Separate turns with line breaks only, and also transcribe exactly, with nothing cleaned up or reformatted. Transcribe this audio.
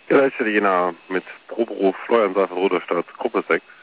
Ja, da ist ja die Jena mit Proberuf Steuern, Rudolstadt, Gruppe sechs.